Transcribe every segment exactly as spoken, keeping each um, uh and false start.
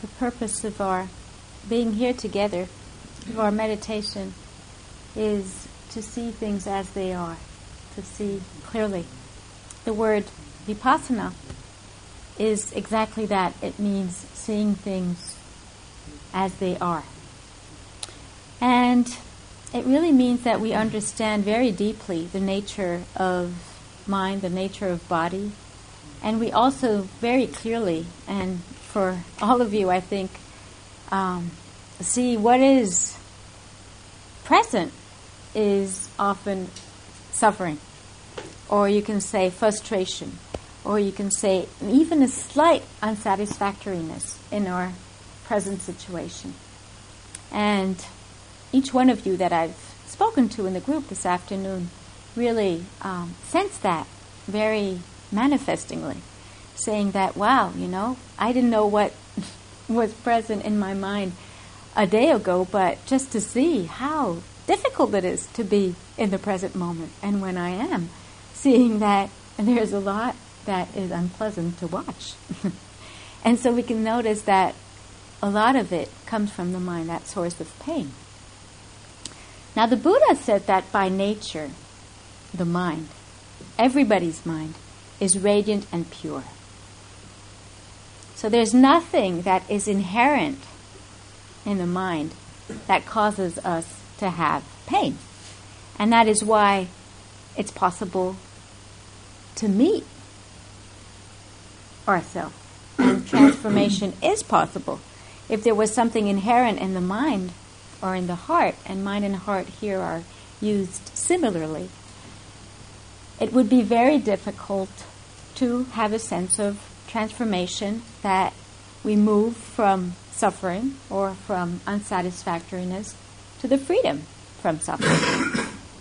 the purpose of our being here together, of our meditation, is to see things as they are, to see clearly. The word vipassana is exactly that. It means seeing things as they are. And it really means that we understand very deeply the nature of mind, the nature of body, and we also very clearly, and for all of you, I think, um, see what is present is often suffering, or you can say frustration, or you can say even a slight unsatisfactoriness in our present situation. And each one of you that I've spoken to in the group this afternoon really um, sensed that very manifestingly, saying that, wow, you know, I didn't know what was present in my mind a day ago, but just to see how difficult it is to be in the present moment. And when I am, seeing that there's a lot that is unpleasant to watch. And so we can notice that a lot of it comes from the mind, that source of pain. Now the Buddha said that by nature, the mind, everybody's mind, is radiant and pure. So there's nothing that is inherent in the mind that causes us to have pain. And that is why it's possible to meet ourselves. And transformation is possible. If there was something inherent in the mind or in the heart, and mind and heart here are used similarly, it would be very difficult to have a sense of transformation, that we move from suffering or from unsatisfactoriness to the freedom from suffering.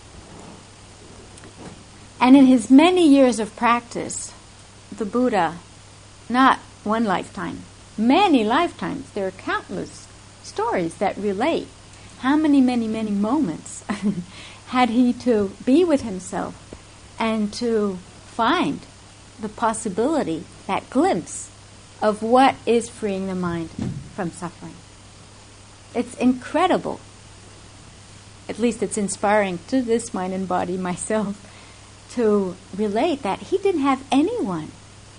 And in his many years of practice, the Buddha, not one lifetime, many lifetimes, there are countless stories that relate how many, many, many moments had he to be with himself and to find the possibility, that glimpse of what is freeing the mind from suffering. It's incredible. At least it's inspiring to this mind and body, myself, to relate that he didn't have anyone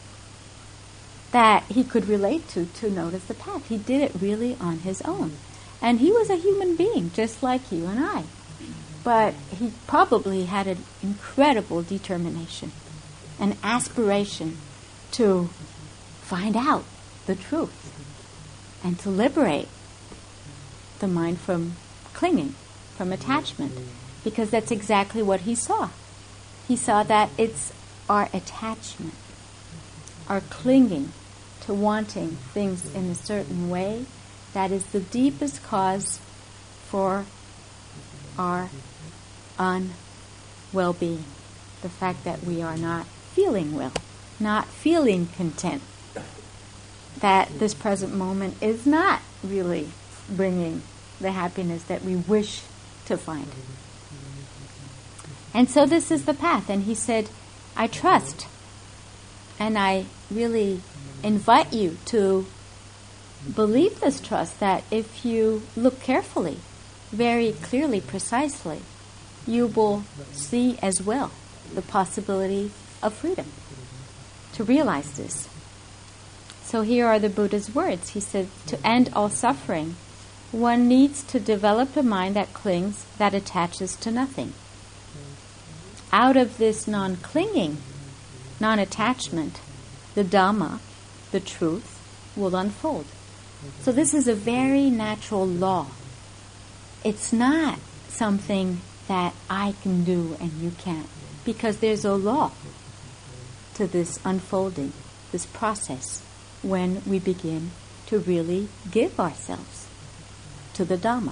that he could relate to to notice the path. He did it really on his own. And he was a human being, just like you and I. But he probably had an incredible determination, an aspiration to find out the truth and to liberate the mind from clinging, from attachment, because that's exactly what he saw. He saw that it's our attachment, our clinging to wanting things in a certain way, that is the deepest cause for our unwell-being. The fact that we are not feeling well, not feeling content, that this present moment is not really bringing the happiness that we wish to find. And so this is the path. And he said, I trust, and I really invite you to believe this trust, that if you look carefully, very clearly, precisely, you will see as well the possibility of freedom, to realize this. So here are the Buddha's words. He said, to end all suffering, one needs to develop a mind that clings, that attaches to nothing. Out of this non-clinging, non-attachment, the Dhamma, the truth, will unfold. So this is a very natural law. It's not something that I can do and you can't, because there's a law to this unfolding, this process, when we begin to really give ourselves to the Dhamma.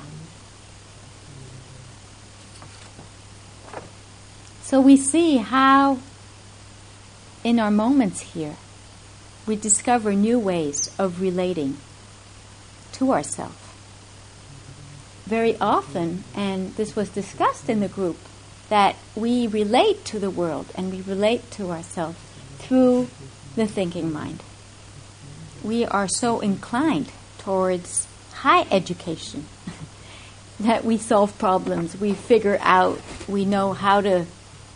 So we see how in our moments here we discover new ways of relating to ourselves. Very often, and this was discussed in the group, that we relate to the world and we relate to ourselves through the thinking mind. We are so inclined towards high education, that we solve problems, we figure out, we know how to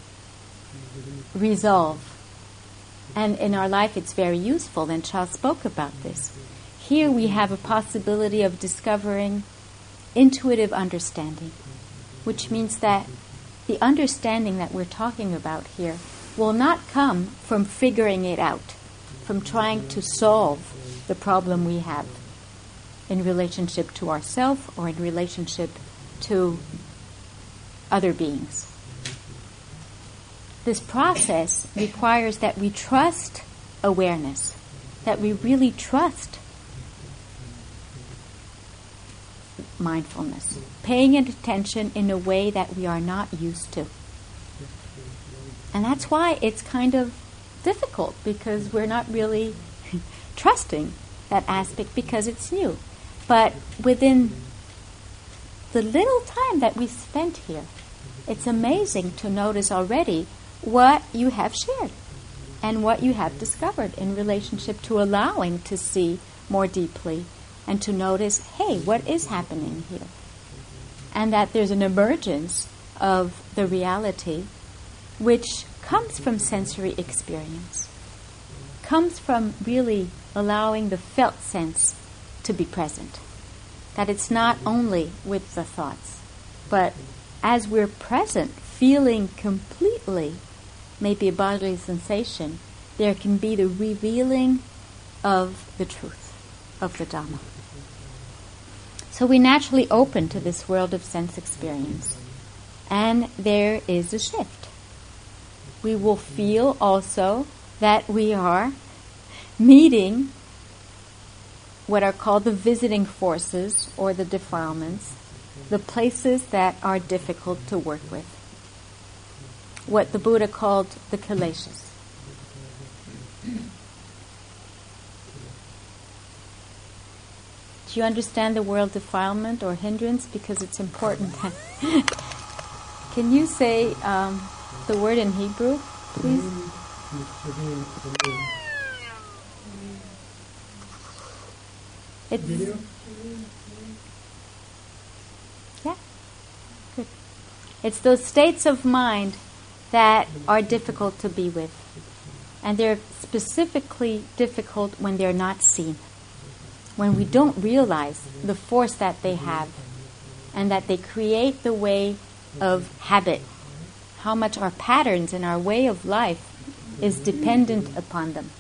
resolve. And in our life it's very useful, and Cha spoke about this. Here we have a possibility of discovering intuitive understanding, which means that the understanding that we're talking about here will not come from figuring it out, from trying to solve the problem we have in relationship to ourselves or in relationship to other beings. This process requires that we trust awareness, that we really trust mindfulness, paying attention in a way that we are not used to. And that's why it's kind of difficult, because we're not really trusting that aspect because it's new. But within the little time that we spent here, it's amazing to notice already what you have shared and what you have discovered in relationship to allowing to see more deeply and to notice, hey, what is happening here? And that there's an emergence of the reality which comes from sensory experience, comes from really allowing the felt sense to be present. That it's not only with the thoughts, but as we're present, feeling completely maybe a bodily sensation, there can be the revealing of the truth, of the Dhamma. So we naturally open to this world of sense experience, and there is a shift. We will feel also that we are meeting what are called the visiting forces or the defilements, the places that are difficult to work with, what the Buddha called the kileshas. Do you understand the word defilement or hindrance? Because it's important. Can you say um, the word in Hebrew, please? It's, yeah, good. It's those states of mind that are difficult to be with. And they're specifically difficult when they're not seen, when we don't realize the force that they have and that they create the way of habit, how much our patterns and our way of life is dependent upon them.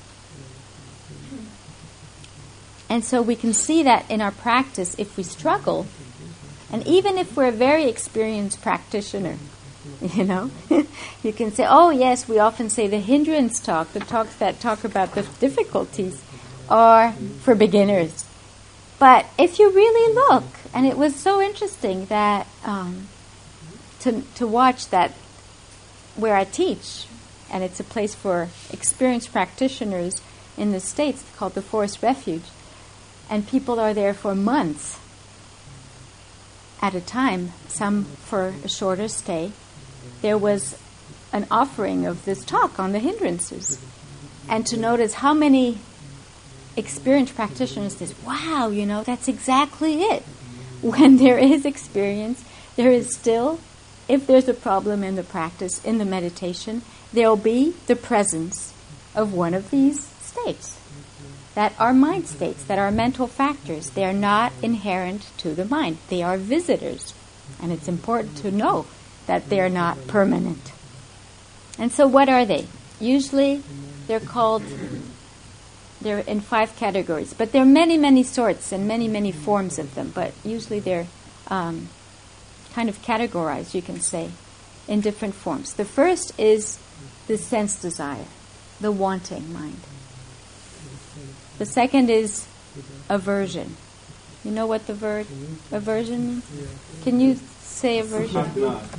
And so we can see that in our practice, if we struggle, and even if we're a very experienced practitioner, you know, you can say, oh yes, we often say the hindrance talk, the talks that talk about the difficulties are for beginners. But if you really look, and it was so interesting that um, to to watch that where I teach, and it's a place for experienced practitioners in the States called the Forest Refuge, and people are there for months at a time, some for a shorter stay. There was an offering of this talk on the hindrances, and to notice how many experienced practitioners says, wow, you know, that's exactly it. When there is experience, there is still, if there's a problem in the practice, in the meditation, there'll be the presence of one of these states that are mind states, that are mental factors. They are not inherent to the mind. They are visitors. And it's important to know that they're not permanent. And so what are they? Usually they're called, they're in five categories, but there are many, many sorts and many, many forms of them, but usually they're um, kind of categorized, you can say, in different forms. The first is the sense desire, the wanting mind. The second is aversion. You know what the word aversion means? Can you say aversion?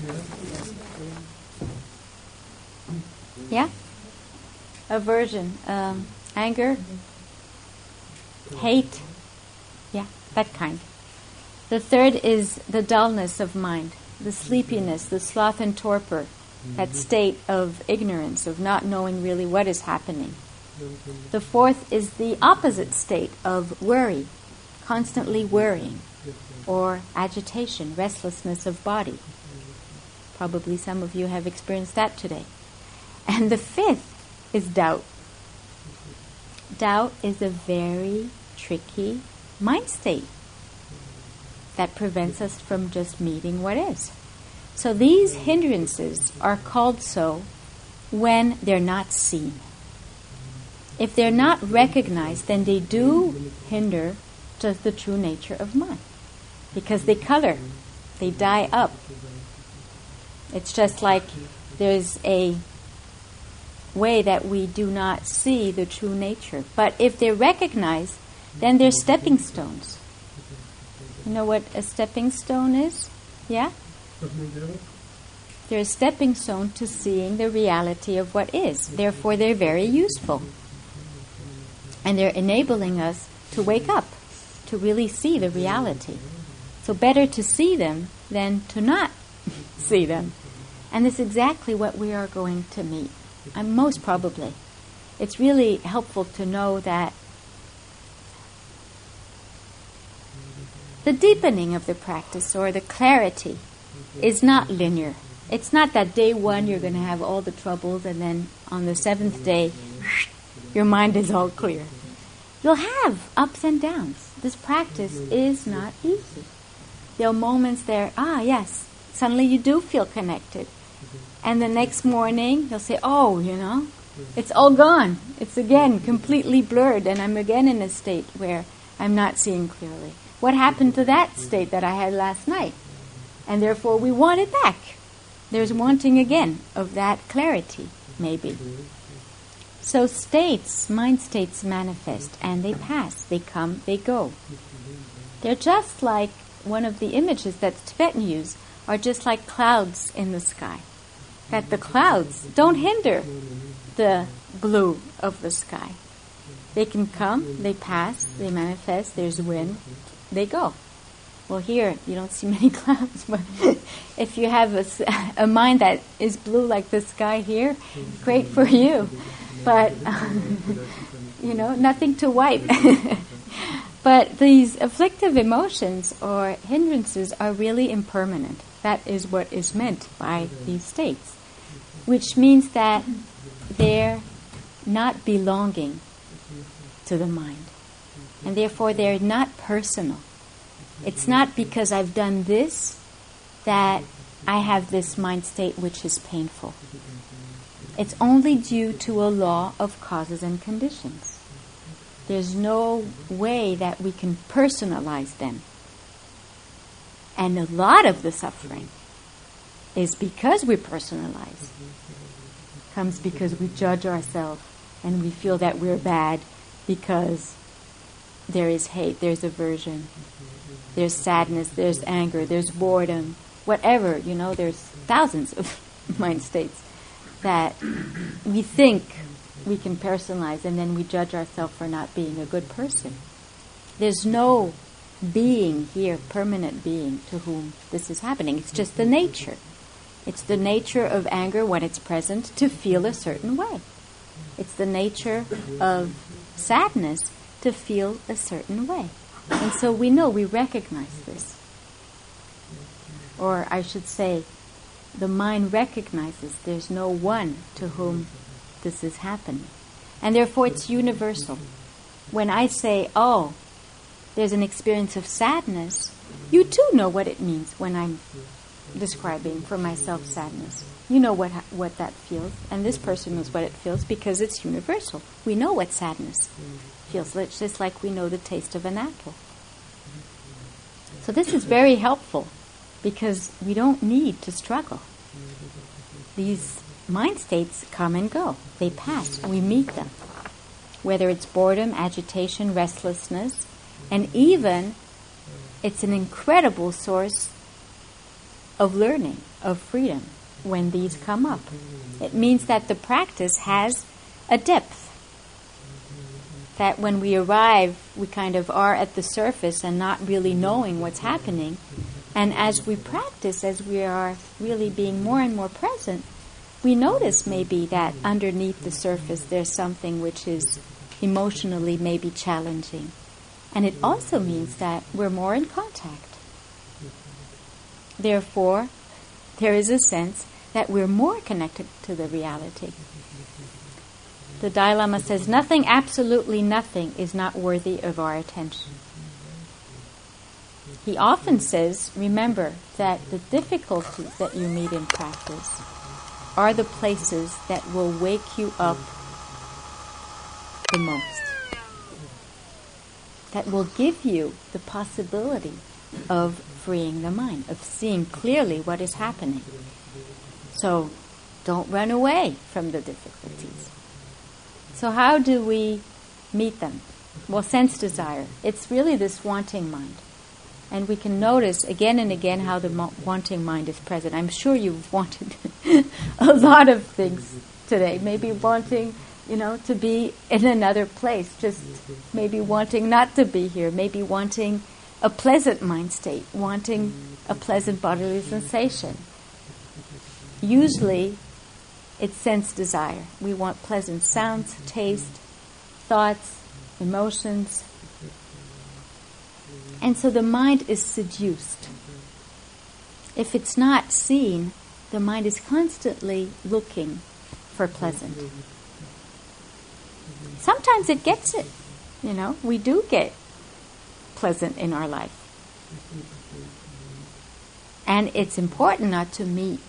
Yeah? Aversion. Um, anger? Hate? Yeah, that kind. The third is the dullness of mind, the sleepiness, the sloth and torpor, that state of ignorance, of not knowing really what is happening. The fourth is the opposite state of worry, constantly worrying, or agitation, restlessness of body. Probably some of you have experienced that today. And the fifth is doubt. Doubt is a very tricky mind state that prevents us from just meeting what is. So these hindrances are called so when they're not seen. If they're not recognized, then they do hinder just the true nature of mind, because they color, they dye up. It's just like there's a way that we do not see the true nature. But if they're recognized, then they're stepping stones. You know what a stepping stone is? Yeah? They're a stepping stone to seeing the reality of what is. Therefore, they're very useful. And they're enabling us to wake up, to really see the reality. So better to see them than to not see them. And this is exactly what we are going to meet. And most probably. It's really helpful to know that the deepening of the practice, or the clarity, is not linear. It's not that day one you're going to have all the troubles and then on the seventh day your mind is all clear. You'll have ups and downs. This practice is not easy. There are moments there, ah yes, suddenly you do feel connected. And the next morning you'll say, oh, you know, it's all gone. It's again completely blurred, and I'm again in a state where I'm not seeing clearly. What happened to that state that I had last night? And therefore we want it back. There's wanting again of that clarity, maybe. So states, mind states manifest, and they pass, they come, they go. They're just like, one of the images that Tibetan use, are just like clouds in the sky. That the clouds don't hinder the blue of the sky. They can come, they pass, they manifest, there's wind, they go. Well, here, you don't see many clouds, but if you have a, a mind that is blue like the sky here, great for you. But, um, you know, nothing to wipe. But these afflictive emotions or hindrances are really impermanent. That is what is meant by these states. Which means that they're not belonging to the mind. And therefore they're not personal. It's not because I've done this that I have this mind state which is painful. It's only due to a law of causes and conditions. There's no way that we can personalize them. And a lot of the suffering is because we personalize. Comes because we judge ourselves and we feel that we're bad because there is hate, there's aversion, there's sadness, there's anger, there's boredom, whatever, you know, there's thousands of mind states that we think we can personalize, and then we judge ourselves for not being a good person. There's no being here, permanent being, to whom this is happening. It's just the nature. It's the nature of anger when it's present to feel a certain way. It's the nature of sadness to feel a certain way. And so we know, we recognize this. Or I should say, the mind recognizes there's no one to whom this is happening. And therefore it's universal. When I say, oh, there's an experience of sadness, you too know what it means when I'm describing for myself sadness. You know what ha- what that feels, and this person knows what it feels because it's universal. We know what sadness feels, it's just like we know the taste of an apple. So this is very helpful because we don't need to struggle. These mind states come and go. They pass, and we meet them. Whether it's boredom, agitation, restlessness, and even it's an incredible source of learning, of freedom, when these come up. It means that the practice has a depth. That when we arrive, we kind of are at the surface and not really knowing what's happening. And as we practice, as we are really being more and more present, we notice maybe that underneath the surface there's something which is emotionally maybe challenging. And it also means that we're more in contact. Therefore, there is a sense that we're more connected to the reality. The Dalai Lama says, nothing, absolutely nothing, is not worthy of our attention. He often says, remember that the difficulties that you meet in practice are the places that will wake you up the most. That will give you the possibility of freeing the mind, of seeing clearly what is happening. So don't run away from the difficulties. So how do we meet them? Well, sense desire. It's really this wanting mind. And we can notice again and again how the mo- wanting mind is present. I'm sure you've wanted a lot of things today. Maybe wanting, you know, to be in another place. Just maybe wanting not to be here. Maybe wanting a pleasant mind state. Wanting a pleasant bodily sensation. Usually, it's sense desire. We want pleasant sounds, taste, thoughts, emotions. And so the mind is seduced. If it's not seen, the mind is constantly looking for pleasant. Sometimes it gets it. You know, we do get pleasant in our life. And it's important not to meet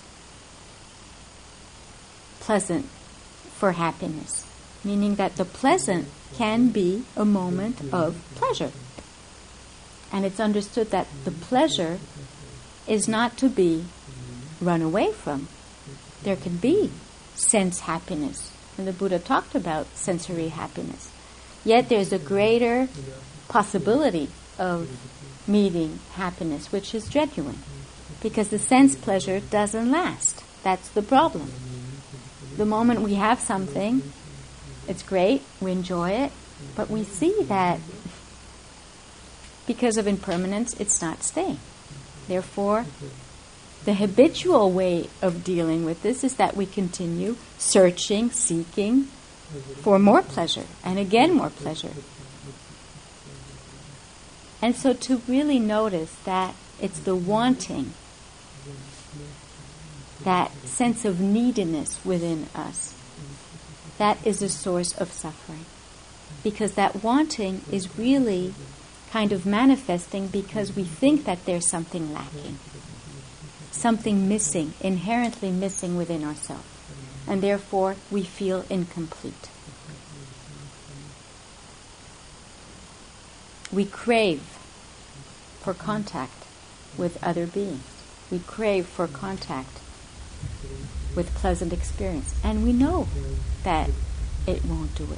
pleasant for happiness, meaning that the pleasant can be a moment of pleasure. And it's understood that the pleasure is not to be run away from. There can be sense happiness. And the Buddha talked about sensory happiness. Yet there's a greater possibility of meeting happiness, which is genuine. Because the sense pleasure doesn't last. That's the problem. The moment we have something, it's great, we enjoy it, but we see that because of impermanence, it's not staying. Therefore, the habitual way of dealing with this is that we continue searching, seeking for more pleasure, and again more pleasure. And so to really notice that it's the wanting, that sense of neediness within us, that is a source of suffering. Because that wanting is really kind of manifesting because we think that there's something lacking, something missing, inherently missing within ourselves. And therefore we feel incomplete. We crave for contact with other beings. We crave for contact with pleasant experience. And we know that it won't do it.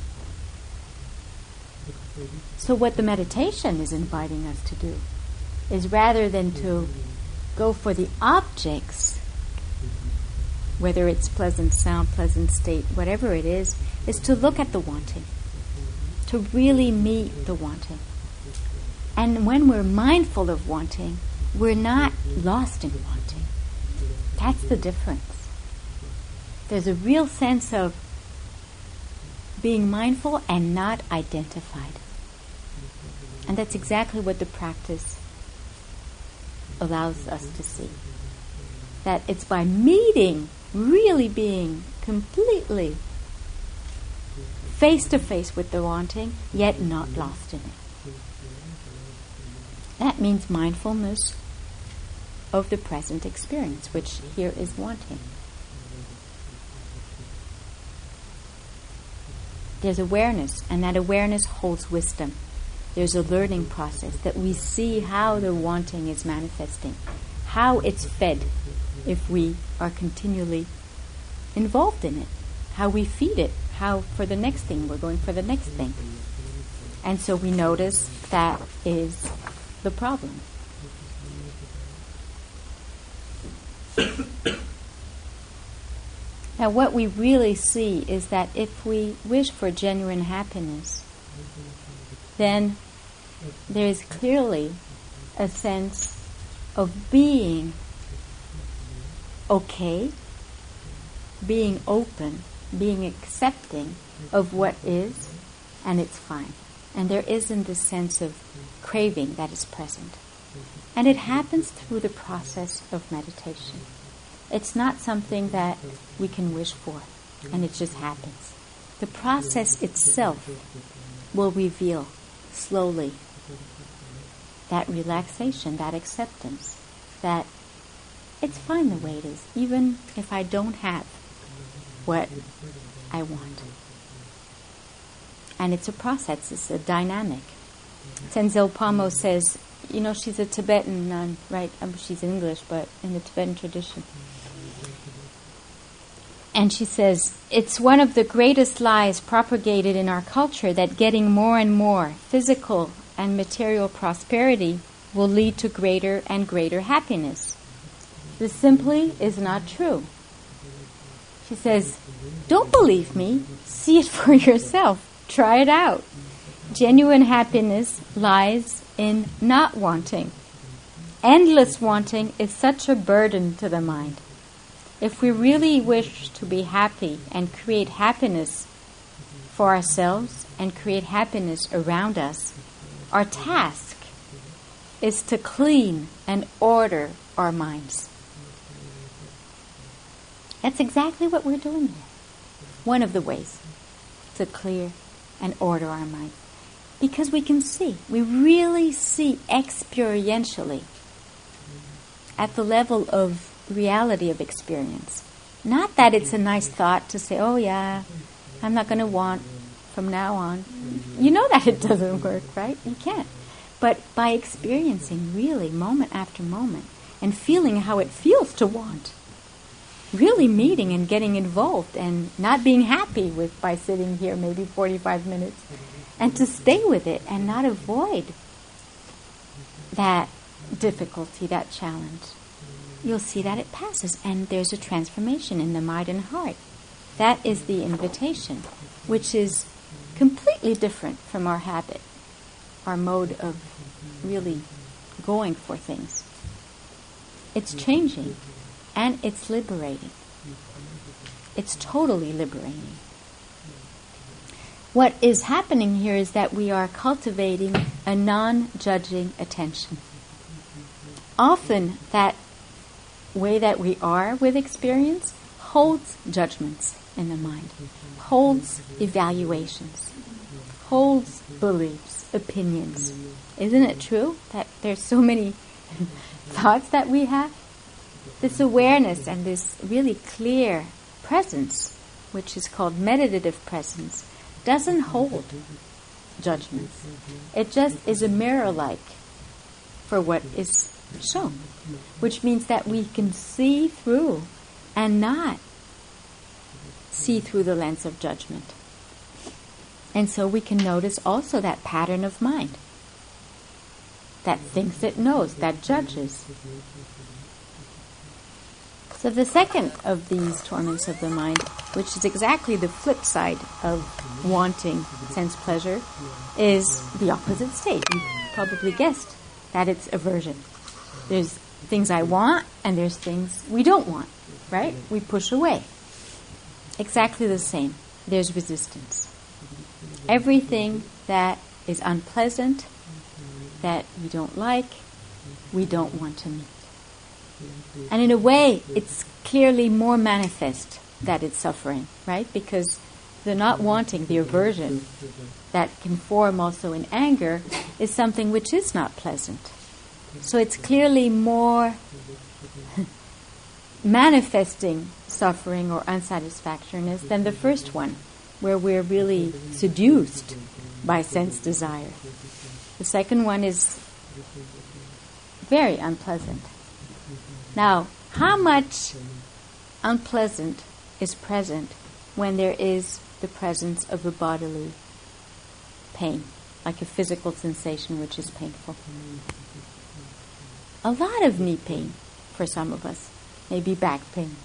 So what the meditation is inviting us to do is rather than to go for the objects, whether it's pleasant sound, pleasant state, whatever it is, is to look at the wanting, to really meet the wanting. And when we're mindful of wanting, we're not lost in wanting. That's the difference. There's a real sense of being mindful and not identified. And that's exactly what the practice allows us to see. That it's by meeting, really being completely face to face with the wanting, yet not lost in it. That means mindfulness of the present experience, which here is wanting. There's awareness, and that awareness holds wisdom. There's a learning process that we see how the wanting is manifesting, how it's fed if we are continually involved in it, how we feed it, how for the next thing we're going for the next thing. And so we notice that is the problem. Now what we really see is that if we wish for genuine happiness, then there is clearly a sense of being okay, being open, being accepting of what is, and it's fine. And there isn't this sense of craving that is present. And it happens through the process of meditation. It's not something that we can wish for, and it just happens. The process itself will reveal slowly that relaxation, that acceptance, that it's fine the way it is, even if I don't have what I want. And it's a process, it's a dynamic. Tenzil Pamo says, you know, she's a Tibetan nun, right? Um, she's English, but in the Tibetan tradition. And she says, it's one of the greatest lies propagated in our culture that getting more and more physical and material prosperity will lead to greater and greater happiness. This simply is not true. She says, don't believe me, see it for yourself, try it out. Genuine happiness lies in not wanting. Endless wanting is such a burden to the mind. If we really wish to be happy and create happiness for ourselves and create happiness around us, our task is to clean and order our minds. That's exactly what we're doing here. One of the ways to clear and order our minds. Because we can see, we really see experientially at the level of reality of experience. Not that it's a nice thought to say, oh yeah, I'm not going to want from now on. You know that it doesn't work, right? You can't. But by experiencing really moment after moment and feeling how it feels to want, really meeting and getting involved and not being happy with by sitting here maybe forty-five minutes, and to stay with it and not avoid that difficulty, that challenge, you'll see that it passes and there's a transformation in the mind and heart. That is the invitation, which is completely different from our habit, our mode of really going for things. It's changing and it's liberating. It's totally liberating. What is happening here is that we are cultivating a non-judging attention. Often that way that we are with experience holds judgments in the mind, holds evaluations, holds beliefs, opinions. Isn't it true that there's so many thoughts that we have? This awareness and this really clear presence, which is called meditative presence, doesn't hold judgments. It just is a mirror-like for what is shown, which means that we can see through and not see through the lens of judgment. And so we can notice also that pattern of mind that thinks it knows, that judges. So the second of these torments of the mind, which is exactly the flip side of wanting sense pleasure, is the opposite state. You probably guessed that it's aversion. There's things I want and there's things we don't want, right? We push away. Exactly the same. There's resistance. Everything that is unpleasant, that we don't like, we don't want to meet. And in a way, it's clearly more manifest that it's suffering, right? Because the not wanting, the aversion that can form also in anger is something which is not pleasant. So it's clearly more manifesting suffering or unsatisfactoriness than the first one, where we're really seduced by sense desire. The second one is very unpleasant. Now, how much unpleasant is present when there is the presence of a bodily pain, like a physical sensation which is painful? A lot of knee pain for some of us, maybe back pain.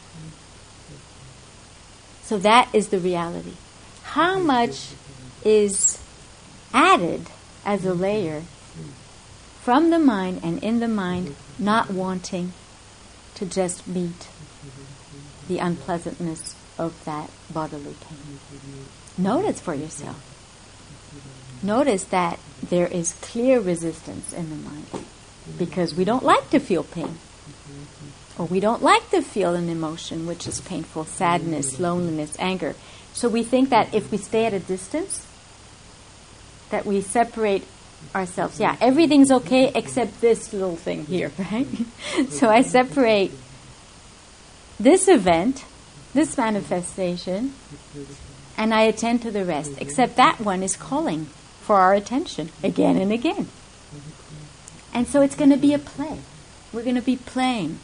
So that is the reality. How much is added as a layer from the mind and in the mind not wanting to just meet the unpleasantness of that bodily pain? Notice for yourself. notice that there is clear resistance in the mind because we don't like to feel pain. Or we don't like to feel an emotion which is painful, sadness, loneliness, anger. So we think that if we stay at a distance, that we separate ourselves. Yeah, everything's okay except this little thing here, right? So I separate this event, this manifestation, and I attend to the rest. Except that one is calling for our attention again and again. And so it's going to be a play. We're going to be playing,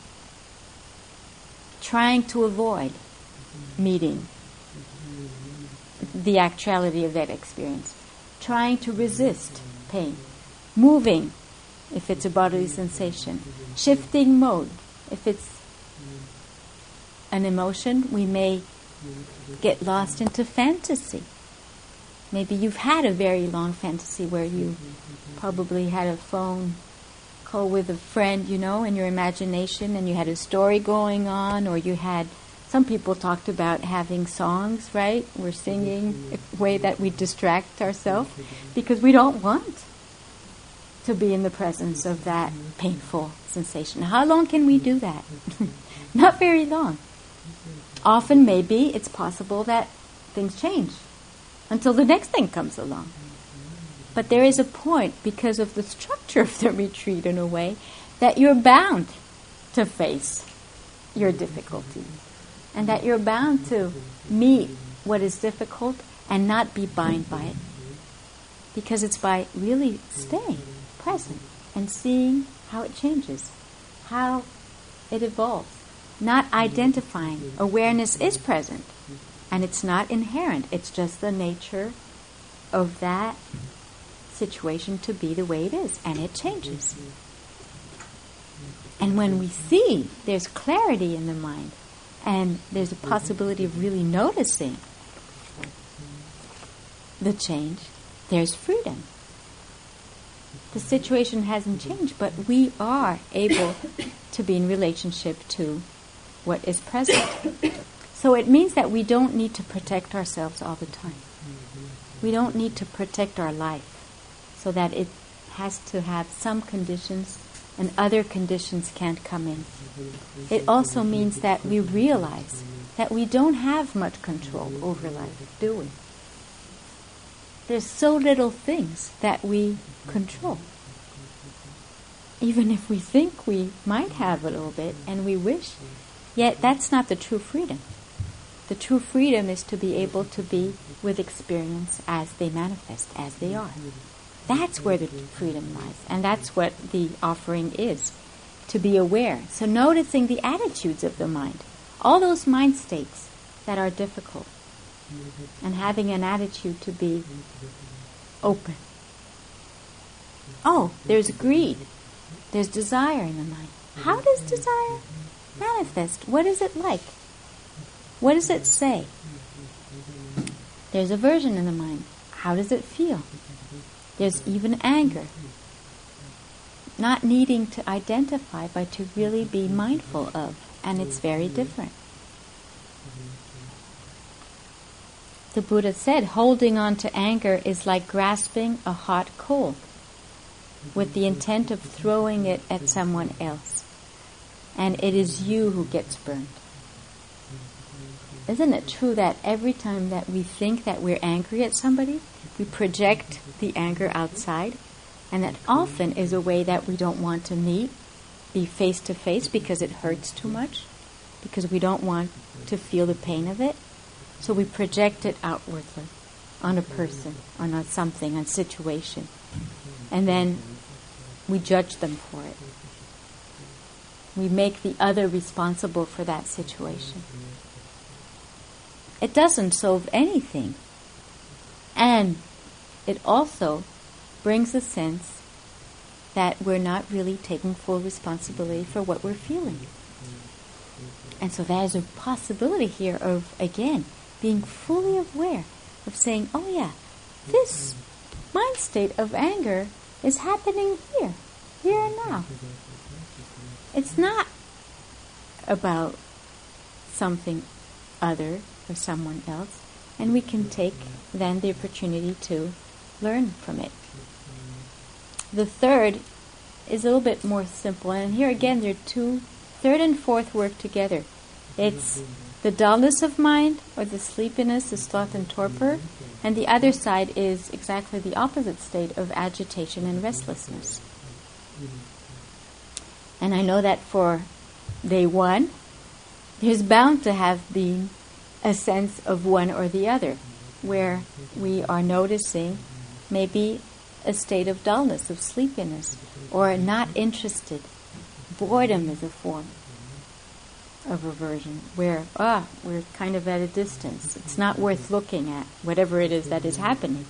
trying to avoid meeting the actuality of that experience, trying to resist pain, moving if it's a bodily sensation, shifting mode. If it's an emotion, we may get lost into fantasy. Maybe you've had a very long fantasy where you probably had a phone call with a friend, you know, in your imagination, and you had a story going on, or you had, some people talked about having songs, right? We're singing a way that we distract ourselves because we don't want to be in the presence of that painful sensation. How long can we do that? Not very long. Often, maybe, it's possible that things change until the next thing comes along. But there is a point, because of the structure of the retreat in a way, that you're bound to face your difficulties. And that you're bound to meet what is difficult and not be bound by it. Because it's by really staying present and seeing how it changes, how it evolves. Not identifying. Awareness is present. And it's not inherent. It's just the nature of that situation to be the way it is, and it changes. And when we see there's clarity in the mind, and there's a possibility of really noticing the change, there's freedom. The situation hasn't changed, but we are able to be in relationship to what is present. So it means that we don't need to protect ourselves all the time. We don't need to protect our life so that it has to have some conditions and other conditions can't come in. It also means that we realize that we don't have much control over life, do we? There's so little things that we control. Even if we think we might have a little bit and we wish, yet that's not the true freedom. The true freedom is to be able to be with experience as they manifest, as they are. That's where the freedom lies, and that's what the offering is, to be aware. So noticing the attitudes of the mind, all those mind states that are difficult, and having an attitude to be open. Oh, there's greed, there's desire in the mind. How does desire manifest? What is it like? What does it say? There's aversion in the mind. How does it feel? There's even anger. Not needing to identify, but to really be mindful of. And it's very different. The Buddha said, holding on to anger is like grasping a hot coal with the intent of throwing it at someone else. And it is you who gets burned. Isn't it true that every time that we think that we're angry at somebody, we project the anger outside? And that often is a way that we don't want to meet, be face to face, because it hurts too much, because we don't want to feel the pain of it. So we project it outwardly on a person, on a something, on a situation. And then we judge them for it. We make the other responsible for that situation. It doesn't solve anything. And it also brings a sense that we're not really taking full responsibility for what we're feeling. And so there's a possibility here of, again, being fully aware of saying, oh yeah, this mind state of anger is happening here, here and now. It's not about something other or someone else. And we can take then the opportunity to learn from it. The third is a little bit more simple, and here again there are two, third and fourth work together. It's the dullness of mind, or the sleepiness, the sloth and torpor, and the other side is exactly the opposite state of agitation and restlessness. And I know that for day one, there's bound to have been a sense of one or the other, where we are noticing maybe a state of dullness, of sleepiness, or not interested. Boredom is a form of aversion, where ah, we're kind of at a distance. It's not worth looking at, whatever it is that is happening.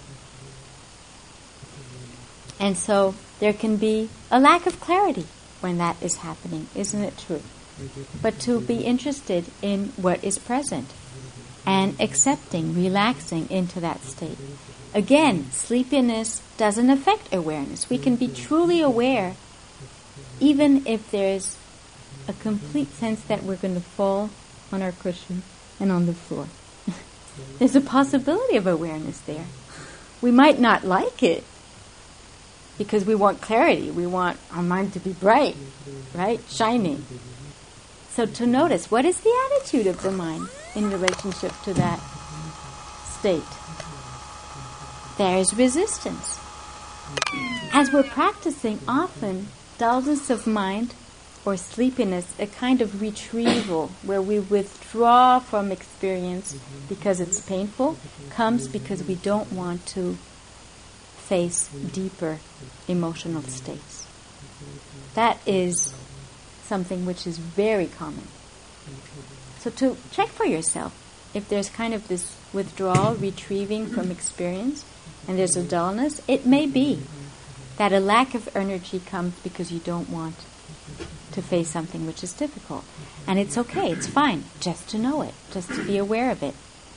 And so there can be a lack of clarity when that is happening, isn't it true? But to be interested in what is present and accepting, relaxing into that state. Again, sleepiness doesn't affect awareness. We can be truly aware even if there's a complete sense that we're going to fall on our cushion and on the floor. There's a possibility of awareness there. We might not like it because we want clarity. We want our mind to be bright, right? Shining. So to notice, what is the attitude of the mind in relationship to that state? There is resistance. As we're practicing, often dullness of mind or sleepiness, a kind of retrieval where we withdraw from experience because it's painful, comes because we don't want to face deeper emotional states. That is something which is very common. So to check for yourself, if there's kind of this withdrawal, retrieving from experience, and there's a dullness, it may be that a lack of energy comes because you don't want to face something which is difficult. And it's okay, it's fine, just to know it, just to be aware of it.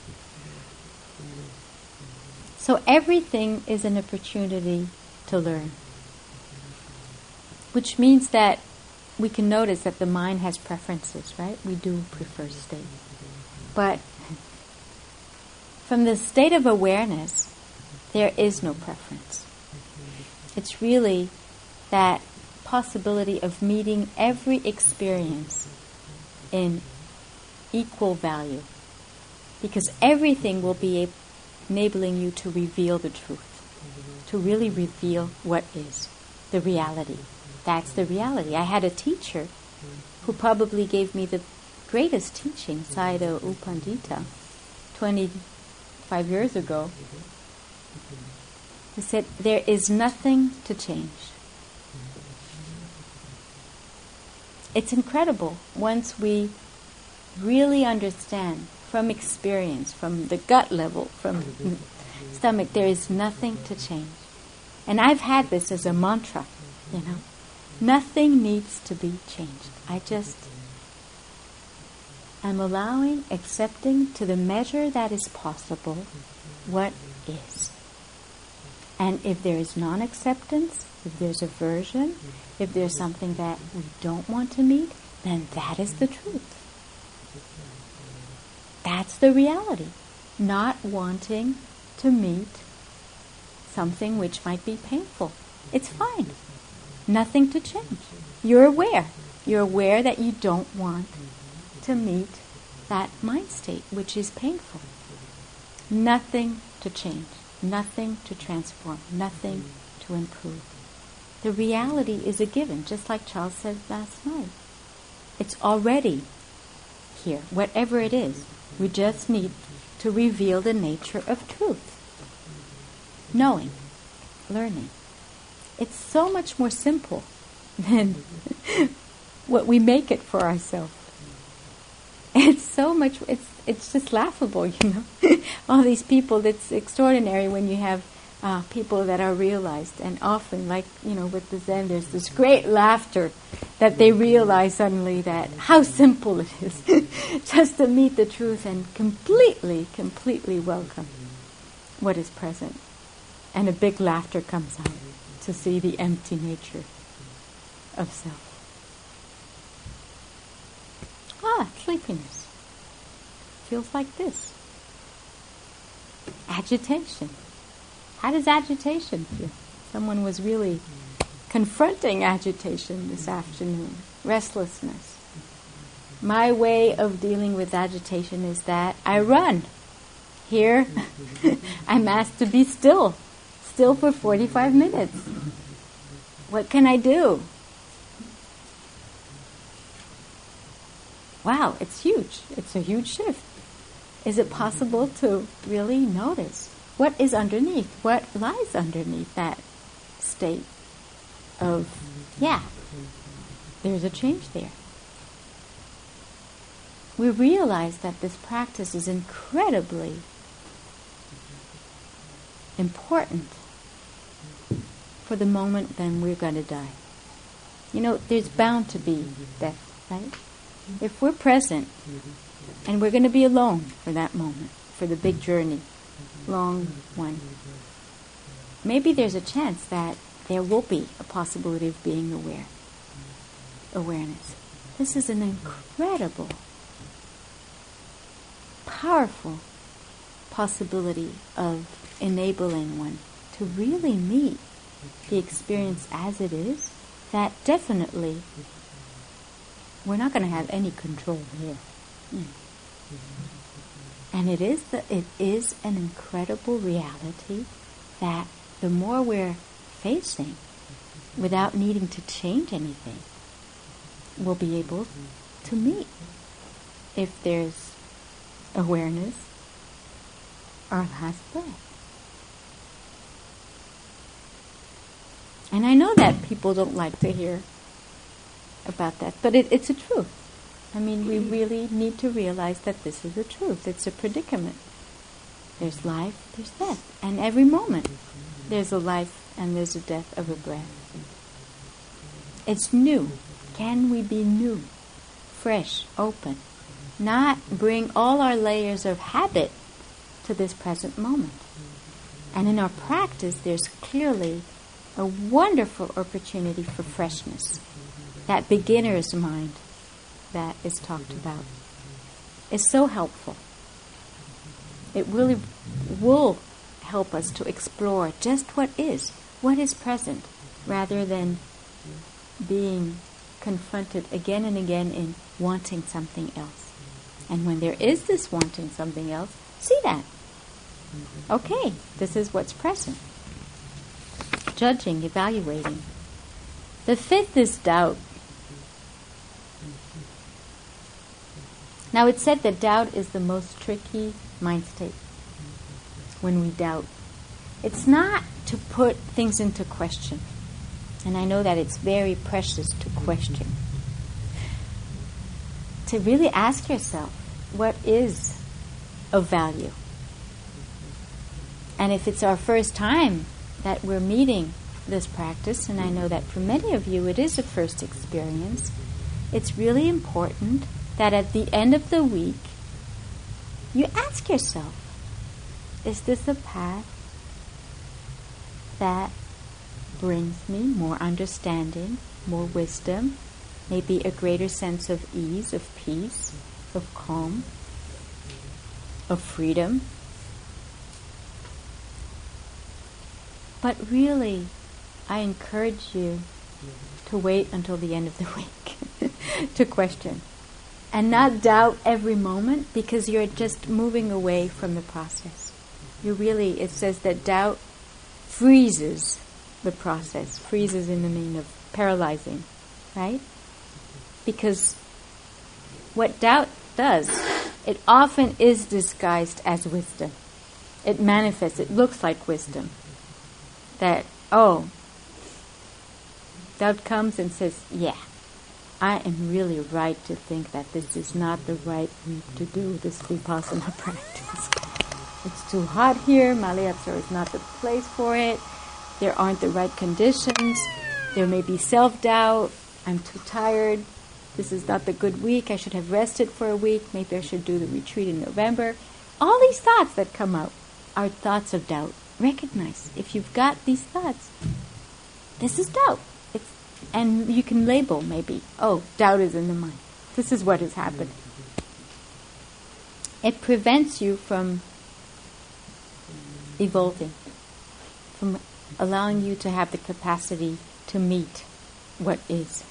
So everything is an opportunity to learn, which means that we can notice that the mind has preferences, right? We do prefer state. But from the state of awareness, there is no preference. It's really that possibility of meeting every experience in equal value, because everything will be enabling you to reveal the truth, to really reveal what is the reality. That's the reality. I had a teacher who probably gave me the greatest teaching, Sayadaw U Pandita, twenty-five years ago. He said, there is nothing to change. It's incredible once we really understand from experience, from the gut level, from the stomach, there is nothing to change. And I've had this as a mantra, you know. Nothing needs to be changed. I just am allowing, accepting to the measure that is possible what is. And if there is non-acceptance, if there's aversion, if there's something that we don't want to meet, then that is the truth. That's the reality. Not wanting to meet something which might be painful. It's fine. Nothing to change. You're aware. You're aware that you don't want to meet that mind state which is painful. Nothing to change. Nothing to transform. Nothing to improve. The reality is a given, just like Charles said last night. It's already here, whatever it is. We just need to reveal the nature of truth. Knowing, learning. It's so much more simple than what we make it for ourselves. It's so much, it's it's just laughable, you know. All these people, it's extraordinary when you have uh, people that are realized. And often, like, you know, with the Zen, there's this great laughter that they realize suddenly that how simple it is just to meet the truth and completely, completely welcome what is present. And a big laughter comes out to see the empty nature of self. Ah, sleepiness. Feels like this. Agitation. How does agitation feel? Someone was really confronting agitation this afternoon, restlessness. My way of dealing with agitation is that I run. Here, I'm asked to be still, still for forty-five minutes. What can I do? Wow, it's huge. It's a huge shift. Is it possible to really notice what is underneath, what lies underneath that state of, yeah, there's a change there. We realize that this practice is incredibly important for the moment then we're going to die. You know, there's bound to be death, right? If we're present and we're going to be alone for that moment, for the big journey, long one, maybe there's a chance that there will be a possibility of being aware, awareness. This is an incredible, powerful possibility of enabling one to really meet the experience as it is, that definitely we're not going to have any control here. Mm. And it is the, it is an incredible reality that the more we're facing, without needing to change anything, we'll be able to meet. If there's awareness, our last breath. And I know that people don't like to hear about that, but it, it's a truth. I mean, we really need to realize that this is a truth. It's a predicament. There's life, there's death. And every moment there's a life and there's a death of a breath. It's new. Can we be new, fresh, open? Not bring all our layers of habit to this present moment. And in our practice, there's clearly a wonderful opportunity for freshness. That beginner's mind that is talked about is so helpful. It really will help us to explore just what is, what is present, rather than being confronted again and again in wanting something else. And when there is this wanting something else, see that. Okay, this is what's present. Judging, evaluating. The fifth is doubt. Now it's said that doubt is the most tricky mind state. When we doubt, it's not to put things into question. And I know that it's very precious to question. To really ask yourself, what is of value? And if it's our first time that we're meeting this practice, and I know that for many of you it is a first experience, it's really important that at the end of the week, you ask yourself, is this a path that brings me more understanding, more wisdom, maybe a greater sense of ease, of peace, of calm, of freedom? But really, I encourage you to wait until the end of the week to question. And not doubt every moment, because you're just moving away from the process. You really, it says that doubt freezes the process. Freezes in the meaning of paralyzing, right? Because what doubt does, it often is disguised as wisdom. It manifests, it looks like wisdom. That, oh, doubt comes and says, yeah, I am really right to think that this is not the right week to do this Vipassana practice. It's too hot here, Maliapsara is not the place for it, there aren't the right conditions, there may be self-doubt, I'm too tired, this is not the good week, I should have rested for a week, maybe I should do the retreat in November. All these thoughts that come out are thoughts of doubt. Recognize, if you've got these thoughts, this is doubt. It's, and you can label maybe, oh, doubt is in the mind. This is what is happening. It prevents you from evolving. from allowing you to have the capacity to meet what is.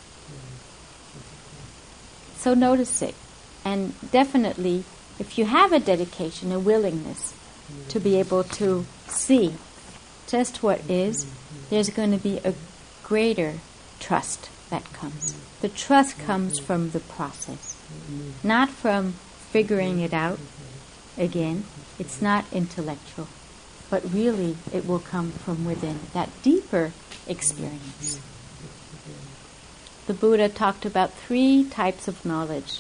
So notice it. And definitely, if you have a dedication, a willingness to be able to see just what is, there's going to be a greater trust that comes. The trust comes from the process, not from figuring it out. Again, it's not intellectual, but really it will come from within, that deeper experience. The Buddha talked about three types of knowledge.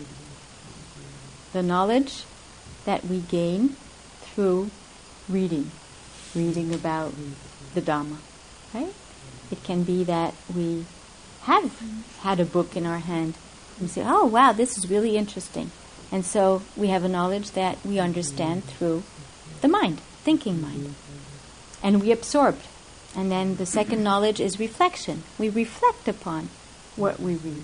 The knowledge that we gain through reading, reading about the Dhamma, right? It can be that we have had a book in our hand and we say, oh wow, this is really interesting. And so we have a knowledge that we understand through the mind, thinking mind. And we absorbed. And then the second knowledge is reflection. We reflect upon what we read.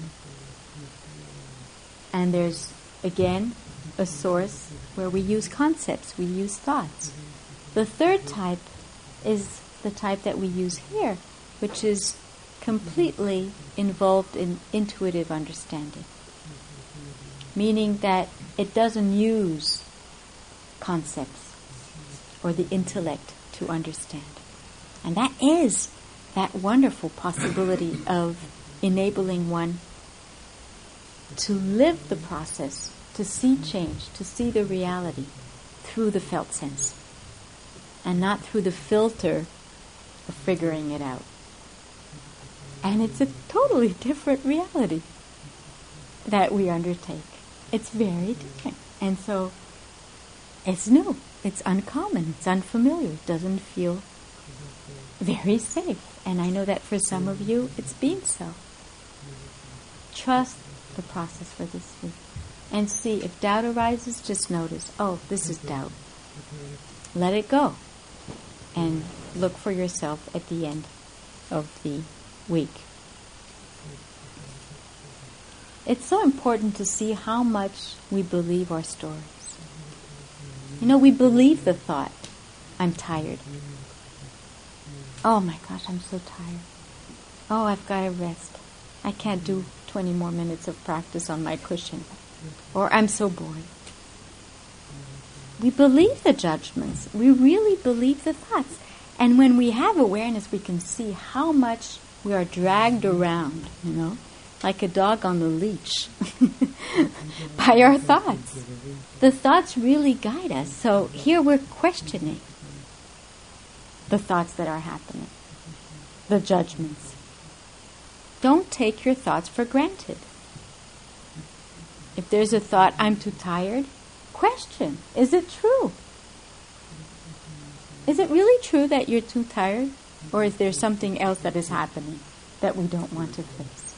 And there's, again, a source where we use concepts, we use thoughts. The third type is the type that we use here, which is completely involved in intuitive understanding. Meaning that it doesn't use concepts or the intellect to understand. And that is that wonderful possibility of enabling one to live the process, to see change, to see the reality through the felt sense, and not through the filter of figuring it out. And it's a totally different reality that we undertake. It's very different. And so it's new, it's uncommon, it's unfamiliar, it doesn't feel very safe. And I know that for some of you, it's been so. Trust the process for this week. And see, if doubt arises, just notice, oh, this is doubt. Let it go. And look for yourself at the end of the week. It's so important to see how much we believe our stories. You know, we believe the thought, I'm tired. Oh my gosh, I'm so tired. Oh, I've got to rest. I can't do twenty more minutes of practice on my cushion. Or I'm so bored. We believe the judgments. We really believe the thoughts. And when we have awareness, we can see how much we are dragged around, you know, like a dog on the leash by our thoughts. The thoughts really guide us. So here we're questioning the thoughts that are happening, the judgments. Don't take your thoughts for granted. If there's a thought, I'm too tired, question, is it true? Is it really true that you're too tired? Or is there something else that is happening that we don't want to face?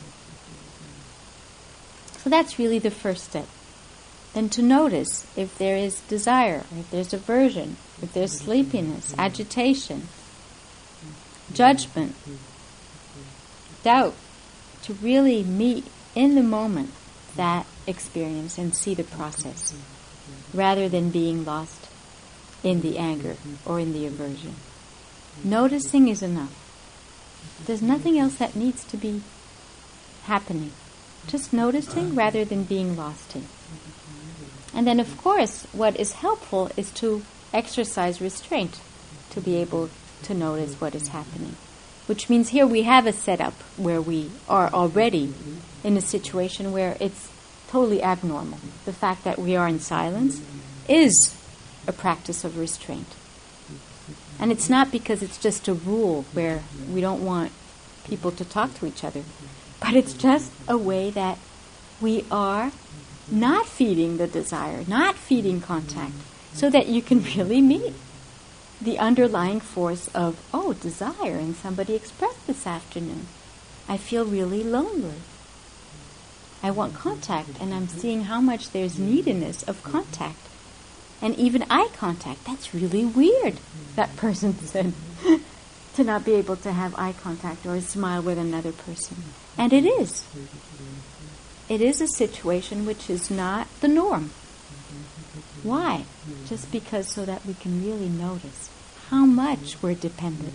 So that's really the first step. Then to notice if there is desire, or if there's aversion, if there's sleepiness, agitation, judgment, doubt, to really meet in the moment that experience and see the process, rather than being lost in the anger or in the aversion. Noticing is enough. There's nothing else that needs to be happening. Just noticing rather than being lost in. And then, of course, what is helpful is to exercise restraint, to be able to notice what is happening. Which means here we have a setup where we are already in a situation where it's totally abnormal. The fact that we are in silence is a practice of restraint. And it's not because it's just a rule where we don't want people to talk to each other, but it's just a way that we are not feeding the desire, not feeding contact, so that you can really meet the underlying force of, oh, desire, and somebody expressed this afternoon. I feel really lonely. I want contact, and I'm seeing how much there's neediness of contact. And even eye contact, that's really weird, that person said, to not be able to have eye contact or smile with another person. And it is. It is a situation which is not the norm. Why? Just because so that we can really notice how much we're dependent,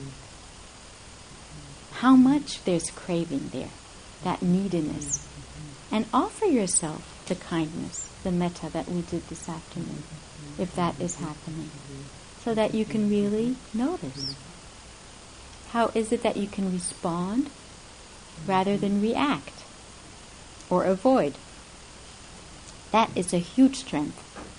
how much there's craving there, that neediness, and offer yourself the kindness, the metta that we did this afternoon, if that is happening, so that you can really notice. How is it that you can respond rather than react or avoid? That is a huge strength.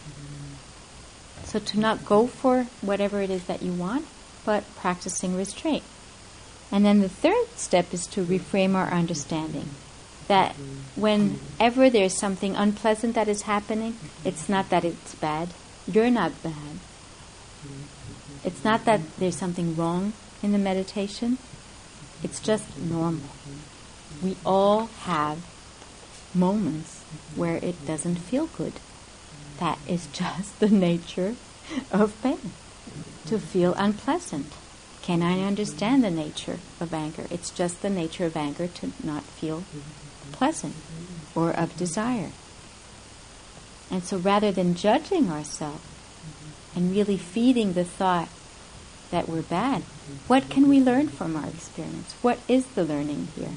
So to not go for whatever it is that you want, but practicing restraint. And then the third step is to reframe our understanding. That whenever there's something unpleasant that is happening, it's not that it's bad. You're not bad. It's not that there's something wrong in the meditation. It's just normal. We all have moments where it doesn't feel good. That is just the nature of pain, to feel unpleasant. Can I understand the nature of anger? It's just the nature of anger to not feel pleasant or of desire. And so rather than judging ourselves and really feeding the thought that we're bad, what can we learn from our experience? What is the learning here?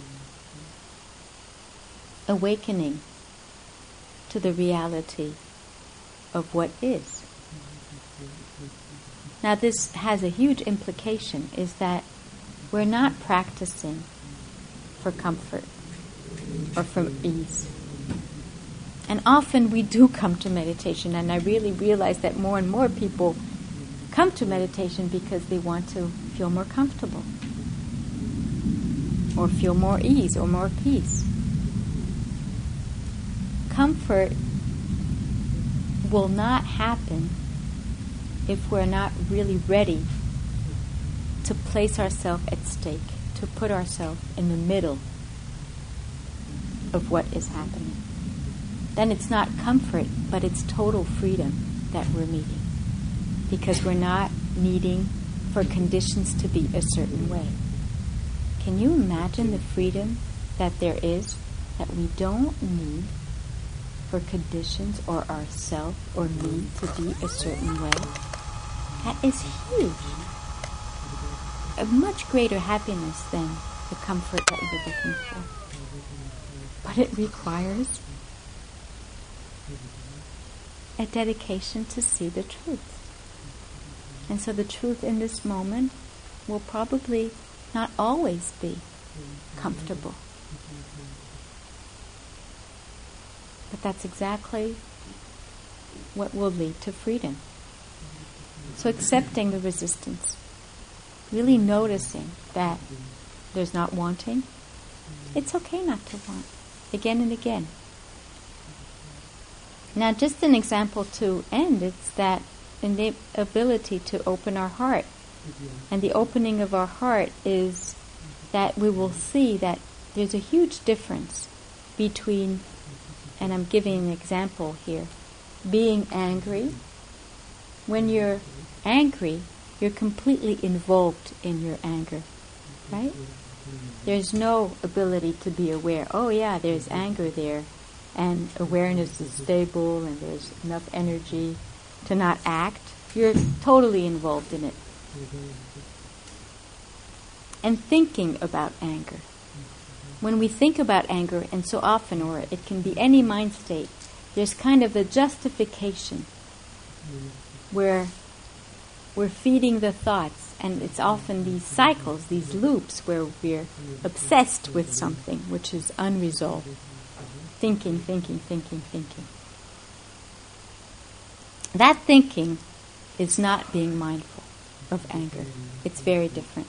Awakening to the reality of what is. Now this has a huge implication, is that we're not practicing for comfort or for ease. And often we do come to meditation, and I really realize that more and more people come to meditation because they want to feel more comfortable or feel more ease or more peace. Comfort will not happen if we're not really ready to place ourselves at stake, to put ourselves in the middle of what is happening. Then it's not comfort, but it's total freedom that we're meeting, because we're not needing for conditions to be a certain way. Can you imagine the freedom that there is, that we don't need for conditions or ourself or me to be a certain way? That is huge. A much greater happiness than the comfort that we're looking for. But it requires a dedication to see the truth. And so the truth in this moment will probably not always be comfortable. But that's exactly what will lead to freedom. So accepting the resistance, really noticing that there's not wanting. It's okay not to want, again and again. Now, just an example to end, it's that in the ability to open our heart. And the opening of our heart is that we will see that there's a huge difference between, and I'm giving an example here, being angry. When you're angry, you're completely involved in your anger, right? There's no ability to be aware, oh yeah, there's anger there, and awareness is stable and there's enough energy to not act. You're totally involved in it. And thinking about anger. When we think about anger, and so often, or it can be any mind state, there's kind of a justification where we're feeding the thoughts, and it's often these cycles, these loops, where we're obsessed with something which is unresolved. Thinking, thinking, thinking, thinking. That thinking is not being mindful of anger. It's very different.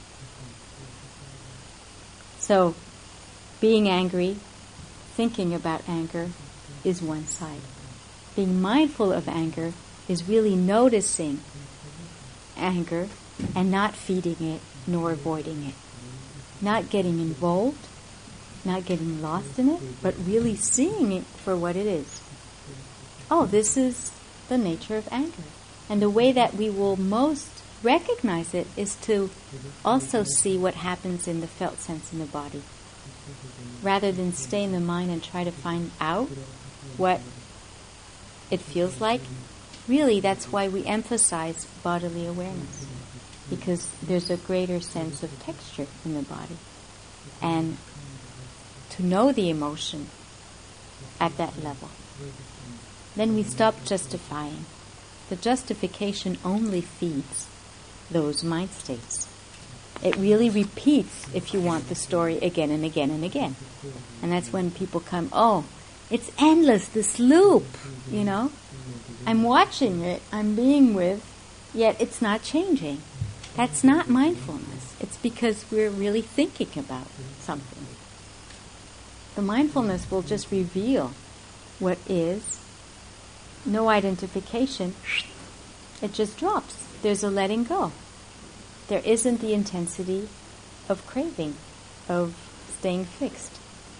So, being angry, thinking about anger, is one side. Being mindful of anger is really noticing anger and not feeding it nor avoiding it. Not getting involved, not getting lost in it, but really seeing it for what it is. Oh, this is the nature of anger. And the way that we will most recognize it is to also see what happens in the felt sense in the body. Rather than stay in the mind and try to find out what it feels like, really that's why we emphasize bodily awareness. because there's a greater sense of texture in the body. And to know the emotion at that level, then we stop justifying. The justification only feeds those mind states. It really repeats, if you want, the story again and again and again. And that's when people come, oh, it's endless, this loop, you know. I'm watching it, I'm being with, yet it's not changing. That's not mindfulness. It's because we're really thinking about something. The mindfulness will just reveal what is. No identification. It just drops. There's a letting go. There isn't the intensity of craving, of staying fixed.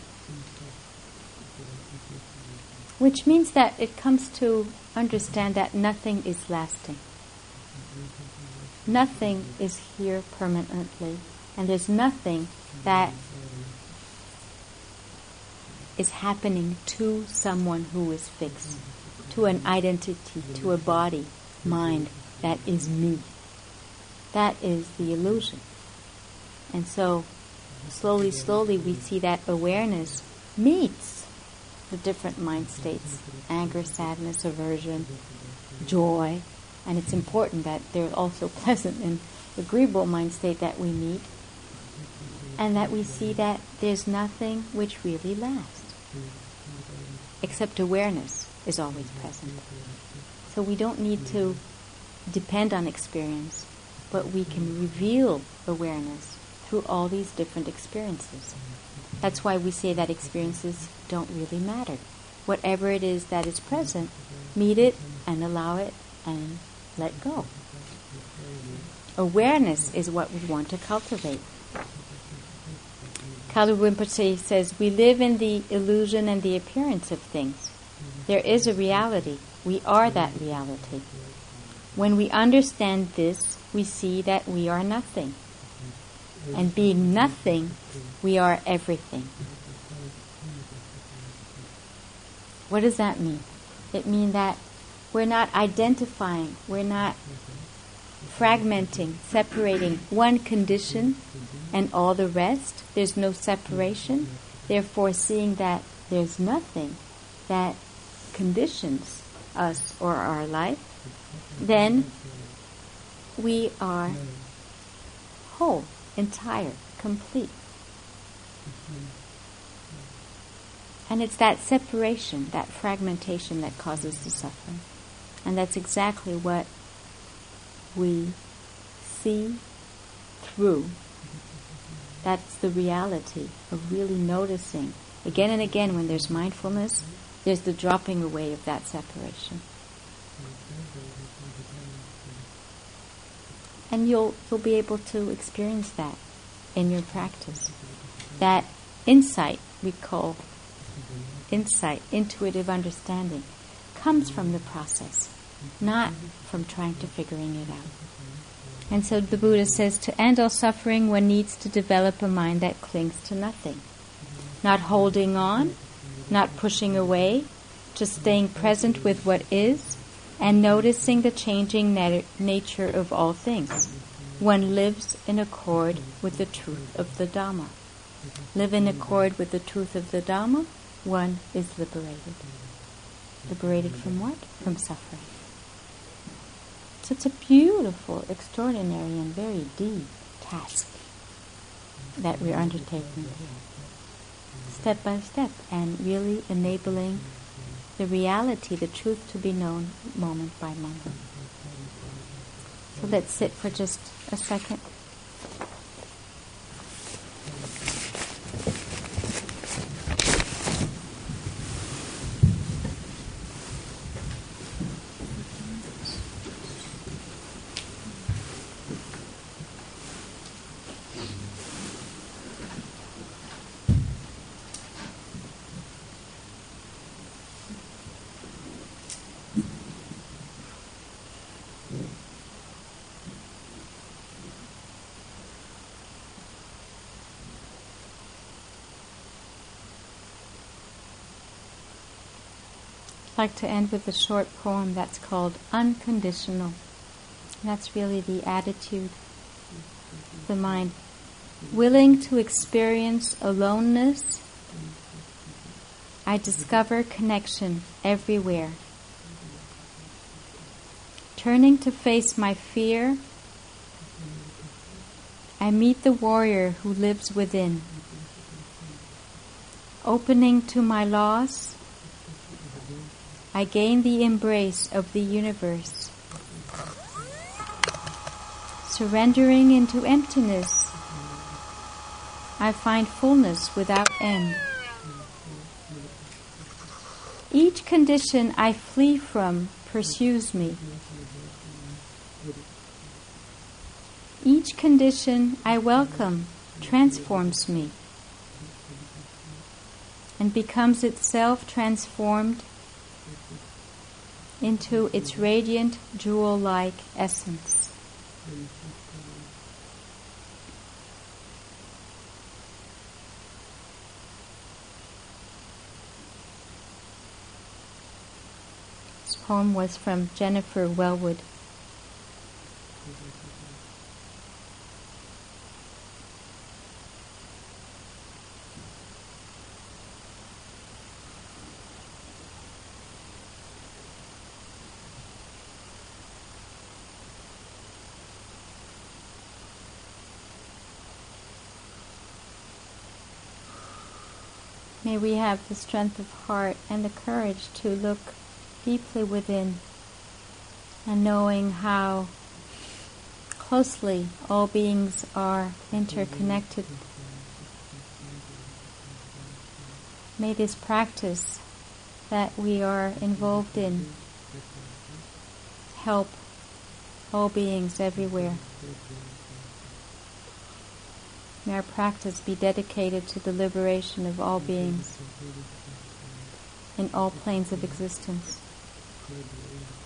Which means that it comes to understand that nothing is lasting. Nothing is here permanently, and there's nothing that is happening to someone who is fixed, to an identity, to a body, mind that is me. That is the illusion. And so, slowly, slowly, we see that awareness meets the different mind states, anger, sadness, aversion, joy, and it's important that they're also pleasant and agreeable mind state that we meet, and that we see that there's nothing which really lasts, except awareness is always present. So we don't need to depend on experience, but we can reveal awareness through all these different experiences. That's why we say that experiences don't really matter. Whatever it is that is present, meet it and allow it and let go. Awareness is what we want to cultivate. Kalu Rinpoche says, we live in the illusion and the appearance of things. There is a reality. We are that reality. When we understand this, we see that we are nothing. And being nothing, we are everything. What does that mean? It means that we're not identifying, we're not fragmenting, separating one condition and all the rest. There's no separation. Therefore, seeing that there's nothing that conditions us or our life, then we are whole, entire, complete. And it's that separation, that fragmentation that causes the suffering. And that's exactly what we see through. That's the reality of really noticing. Again and again, when there's mindfulness, there's the dropping away of that separation. And you'll you'll be able to experience that in your practice. That insight, we call insight, intuitive understanding, comes from the process, not from trying to figuring it out. And so the Buddha says, to end all suffering, one needs to develop a mind that clings to nothing. Not holding on, not pushing away, just staying present with what is, and noticing the changing nat- nature of all things. One lives in accord with the truth of the Dhamma. Live in accord with the truth of the Dhamma, one is liberated. Liberated from what? From suffering. So it's a beautiful, extraordinary, and very deep task that we're undertaking here. Step by step, and really enabling the reality, the truth to be known moment by moment. So let's sit for just a second. I'd like to end with a short poem that's called Unconditional. That's really the attitude the mind, willing to experience aloneness, I discover connection everywhere. Turning to face my fear, I meet the warrior who lives within. Opening to my loss, I gain the embrace of the universe. Surrendering into emptiness, I find fullness without end. Each condition I flee from pursues me. Each condition I welcome transforms me and becomes itself transformed into its radiant jewel-like essence. This poem was from Jennifer Wellwood. May we have the strength of heart and the courage to look deeply within, and knowing how closely all beings are interconnected. May this practice that we are involved in help all beings everywhere. May our practice be dedicated to the liberation of all beings in all planes of existence.